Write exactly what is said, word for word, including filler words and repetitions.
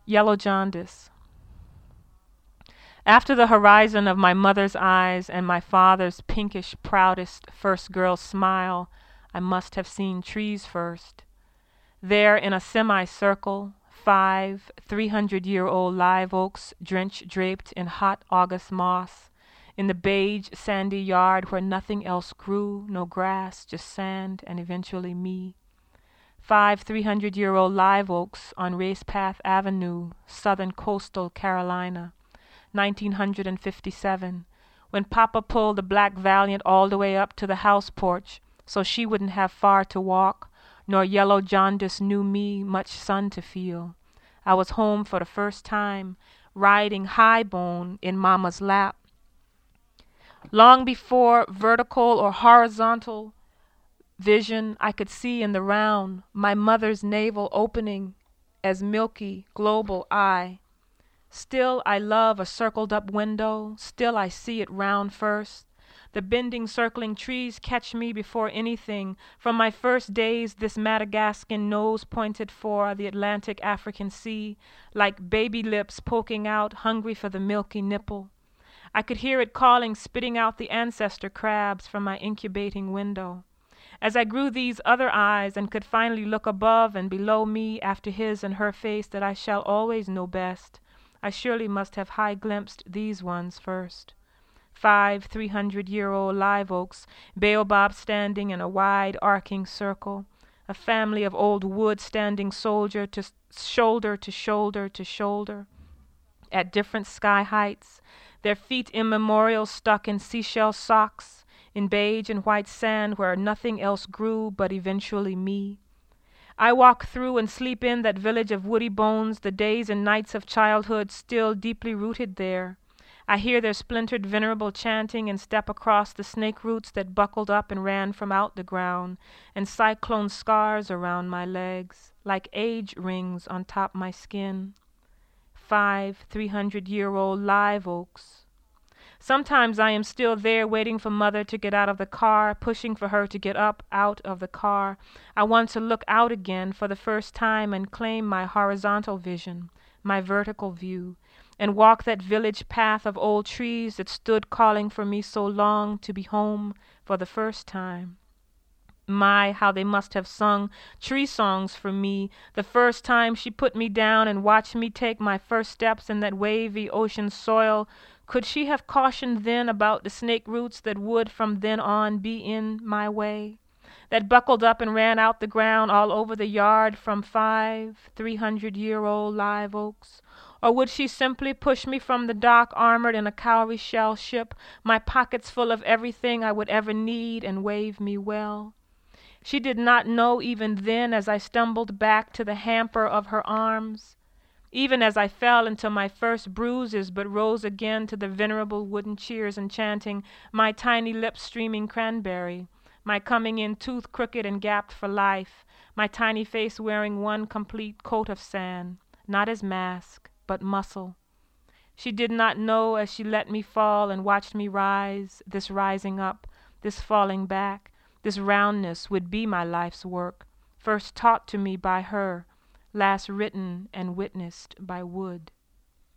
Yellow jaundice. After the horizon of my mother's eyes and my father's pinkish proudest first girl smile, I must have seen trees first. There in a semicircle, five three-hundred-year-old live oaks drenched draped in hot August moss, in the beige sandy yard where nothing else grew, no grass, just sand and eventually me. Five three-hundred-year-old live oaks on Race Path Avenue, southern coastal Carolina, nineteen fifty-seven, when Papa pulled the Black Valiant all the way up to the house porch so she wouldn't have far to walk, nor yellow jaundice knew me much sun to feel. I was home for the first time, riding high bone in Mama's lap. Long before vertical or horizontal vision I could see in the round my mother's navel opening as milky global eye. Still I love a circled up window, still I see it round first. The bending circling trees catch me before anything. From my first days this Madagascan nose pointed for the Atlantic African Sea, like baby lips poking out, hungry for the milky nipple. I could hear it calling, spitting out the ancestor crabs from my incubating window. As I grew these other eyes and could finally look above and below me after his and her face that I shall always know best, I surely must have high glimpsed these ones first. Five three-hundred-year-old live oaks, baobab standing in a wide arcing circle, a family of old wood standing soldier to shoulder to shoulder to shoulder, at different sky heights, their feet immemorial stuck in seashell socks, in beige and white sand where nothing else grew but eventually me. I walk through and sleep in that village of woody bones, the days and nights of childhood still deeply rooted there. I hear their splintered venerable chanting and step across the snake roots that buckled up and ran from out the ground, and cyclone scars around my legs, like age rings on top my skin. Five three-hundred-year-old live oaks. Sometimes I am still there waiting for Mother to get out of the car, pushing for her to get up out of the car. I want to look out again for the first time and claim my horizontal vision, my vertical view, and walk that village path of old trees that stood calling for me so long to be home for the first time. My, how they must have sung tree songs for me the first time she put me down and watched me take my first steps in that wavy ocean soil. Could she have cautioned then about the snake roots that would from then on be in my way, that buckled up and ran out the ground all over the yard from five three-hundred-year-old live oaks? Or would she simply push me from the dock armored in a cowrie shell ship, my pockets full of everything I would ever need, and wave me well? She did not know even then as I stumbled back to the hamper of her arms, even as I fell into my first bruises but rose again to the venerable wooden cheers and chanting, my tiny lips streaming cranberry, my coming in tooth crooked and gapped for life, my tiny face wearing one complete coat of sand, not as mask, but muscle. She did not know as she let me fall and watched me rise, this rising up, this falling back, this roundness would be my life's work, first taught to me by her, last written and witnessed by wood.